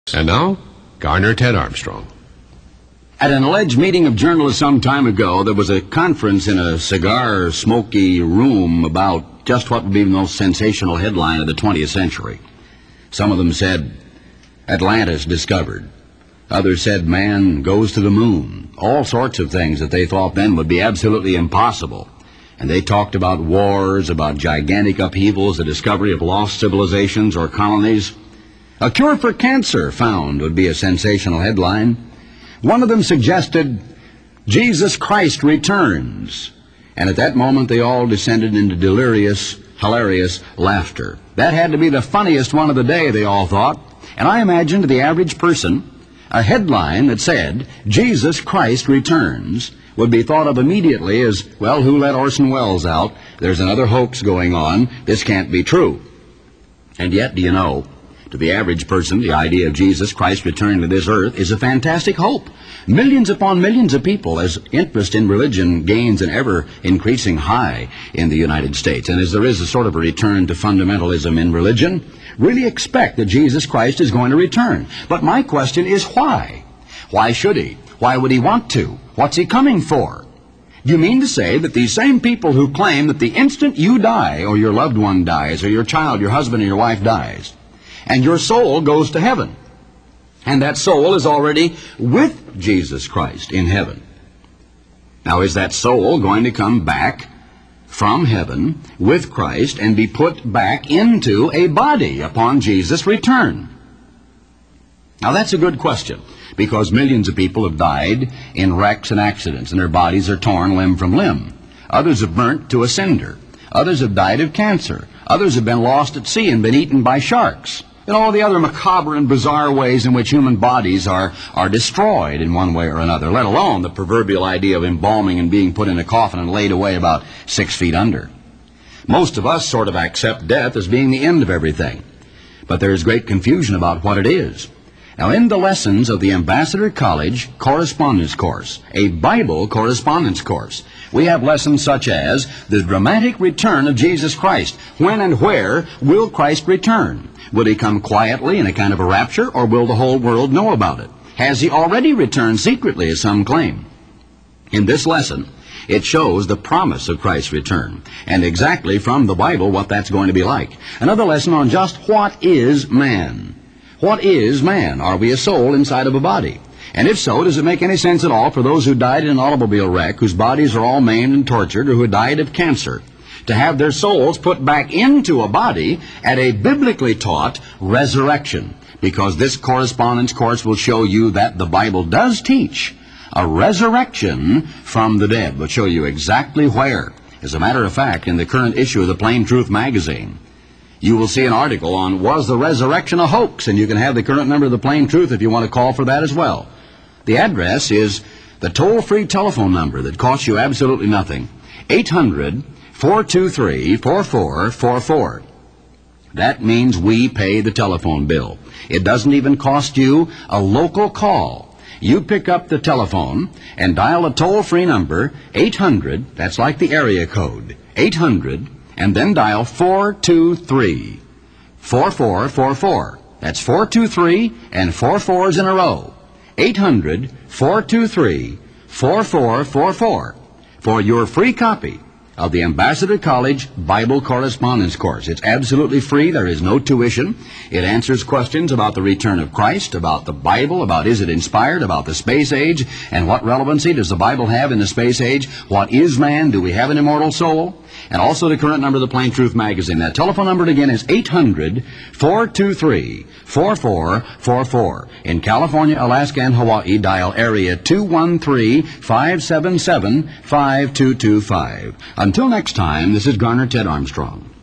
And now, Garner Ted Armstrong. At an alleged meeting of journalists some time ago, there was a conference in a cigar-smoky room about just what would be the most sensational headline of the 20th century. Some of them said, Atlantis discovered. Others said, man goes to the moon. All sorts of things that they thought then would be absolutely impossible. And they talked about wars, about gigantic upheavals, the discovery of lost civilizations or colonies. A cure for cancer found would be a sensational headline. One of them suggested, Jesus Christ returns. And at that moment they all descended into delirious, hilarious laughter. That had to be the funniest one of the day, they all thought. And I imagined to the average person, a headline that said, Jesus Christ returns, would be thought of immediately as, well, who let Orson Welles out? There's another hoax going on. This can't be true. And yet, do you know, to the average person, the idea of Jesus Christ returning to this earth is a fantastic hope. Millions upon millions of people, as interest in religion gains an ever-increasing high in the United States, and as there is a sort of a return to fundamentalism in religion, really expect that Jesus Christ is going to return. But my question is why? Why should he? Why would he want to? What's he coming for? You mean to say that these same people who claim that the instant you die, or your loved one dies, or your child, your husband, or your wife dies, and your soul goes to heaven, and that soul is already with Jesus Christ in heaven. Now, is that soul going to come back from heaven with Christ and be put back into a body upon Jesus' return? Now, that's a good question, because millions of people have died in wrecks and accidents, and their bodies are torn limb from limb. Others have burnt to a cinder. Others have died of cancer. Others have been lost at sea and been eaten by sharks. And all the other macabre and bizarre ways in which human bodies are destroyed in one way or another, let alone the proverbial idea of embalming and being put in a coffin and laid away about 6 feet under. Most of us sort of accept death as being the end of everything, but there is great confusion about what it is. Now, in the lessons of the Ambassador College Correspondence Course, a Bible correspondence course, we have lessons such as the dramatic return of Jesus Christ. When and where will Christ return? Will he come quietly in a kind of a rapture, or will the whole world know about it? Has he already returned secretly, as some claim? In this lesson, it shows the promise of Christ's return, and exactly from the Bible what that's going to be like. Another lesson on just what is man. What is man? Are we a soul inside of a body? And if so, does it make any sense at all for those who died in an automobile wreck, whose bodies are all maimed and tortured, or who died of cancer, to have their souls put back into a body at a biblically taught resurrection? Because this correspondence course will show you that the Bible does teach a resurrection from the dead. We'll show you exactly where. As a matter of fact, in the current issue of the Plain Truth magazine, you will see an article on, was the resurrection a hoax? And you can have the current number of the Plain Truth if you want to call for that as well. The address is the toll-free telephone number that costs you absolutely nothing, 800-423-4444. That means we pay the telephone bill. It doesn't even cost you a local call. You pick up the telephone and dial a toll-free number, 800, that's like the area code, 800, and then dial 423-4444. That's 423 and 4 4s in a row. 800-423-4444 for your free copy of the Ambassador College Bible Correspondence Course. It's absolutely free. There is no tuition. It answers questions about the return of Christ, about the Bible, about is it inspired, about the space age, and what relevancy does the Bible have in the space age? What is man? Do we have an immortal soul? And also the current number of the Plain Truth magazine. That telephone number again is 800-423-4444. In California, Alaska, and Hawaii, dial area 213-577-5225. Until next time, this is Garner Ted Armstrong.